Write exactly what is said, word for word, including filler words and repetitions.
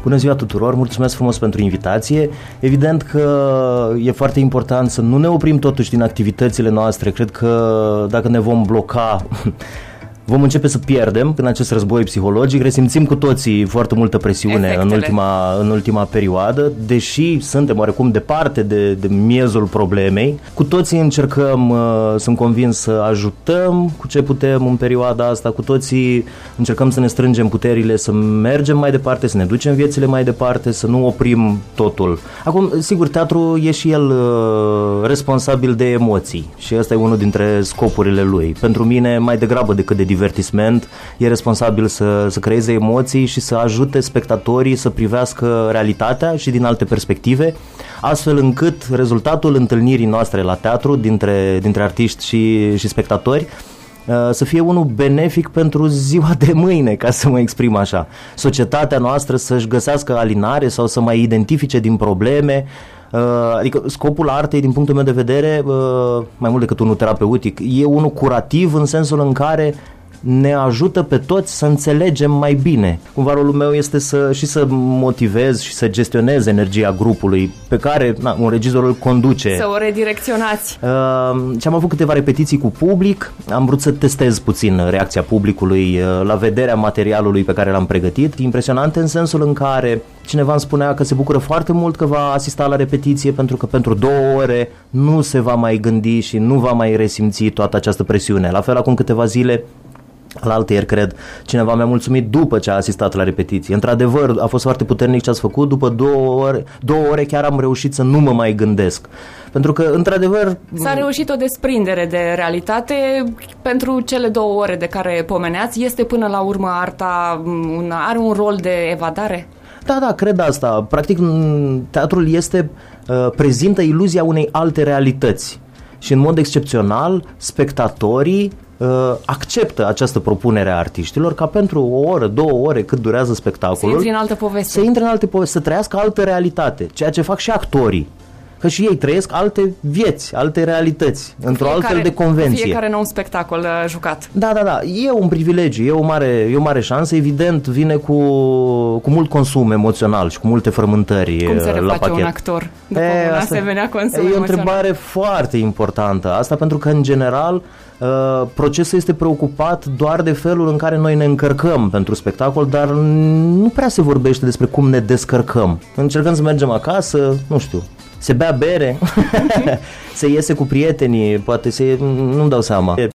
Bună ziua tuturor, mulțumesc frumos pentru invitație. Evident că e foarte important să nu ne oprim totuși din activitățile noastre. Cred că dacă ne vom bloca, vom începe să pierdem în acest război psihologic. Resimțim cu toții foarte multă presiune în ultima, în ultima perioadă, deși suntem oarecum departe de, de miezul problemei. Cu toții încercăm, sunt convins, să ajutăm cu ce putem în perioada asta. Cu toții încercăm să ne strângem puterile, să mergem mai departe, să ne ducem viețile mai departe, să nu oprim totul. Acum, sigur, teatru e și el responsabil de emoții și ăsta e unul dintre scopurile lui. Pentru mine, mai degrabă decât de divertisment, e responsabil să, să creeze emoții și să ajute spectatorii să privească realitatea și din alte perspective, astfel încât rezultatul întâlnirii noastre la teatru dintre, dintre artiști și, și spectatori să fie unul benefic pentru ziua de mâine, ca să mă exprim așa. Societatea noastră să-și găsească alinare sau să mai identifice din probleme. Adică scopul artei, din punctul meu de vedere, mai mult decât unul terapeutic, e unul curativ în sensul în care ne ajută pe toți să înțelegem mai bine. Cumva rolul meu este să, și să motivez și să gestionez energia grupului pe care na, un regizor îl conduce. Să o redirecționați. Uh, și am avut câteva repetiții cu public, am vrut să testez puțin reacția publicului uh, la vederea materialului pe care l-am pregătit. Impresionante în sensul în care cineva îmi spunea că se bucură foarte mult că va asista la repetiție pentru că pentru două ore nu se va mai gândi și nu va mai resimți toată această presiune. La fel, acum câteva zile, la altăieri, cred, cineva mi-a mulțumit după ce a asistat la repetiție. Într-adevăr, a fost foarte puternic ce ați făcut. După două ore, două ore chiar am reușit să nu mă mai gândesc. Pentru că, într-adevăr... S-a reușit o desprindere de realitate. Pentru cele două ore de care pomeneați, este până la urmă arta, are un rol de evadare? Da, da, cred asta. Practic, teatrul este, prezintă iluzia unei alte realități. Și în mod excepțional, spectatorii acceptă această propunere a artiștilor ca pentru o oră, două ore cât durează spectacolul, să intre în altă poveste, să intre în alte poveste, să trăiască altă realitate, ceea ce fac și actorii. Că și ei trăiesc alte vieți, alte realități, într-o altfel de convenție. Fiecare nou spectacol uh, jucat. Da, da, da. E un privilegiu, e o mare, e o mare șansă. Evident, vine cu, cu mult consum emoțional și cu multe frământări Cum se la pachet. un actor după e, un asta, asemenea consum e emoțional? o întrebare foarte importantă. Asta pentru că, în general, Uh, procesul este preocupat doar de felul în care noi ne încărcăm pentru spectacol, dar nu prea se vorbește despre cum ne descărcăm. Încercăm să mergem acasă, nu știu, se bea bere, se iese cu prietenii, poate se, nu-mi dau seama.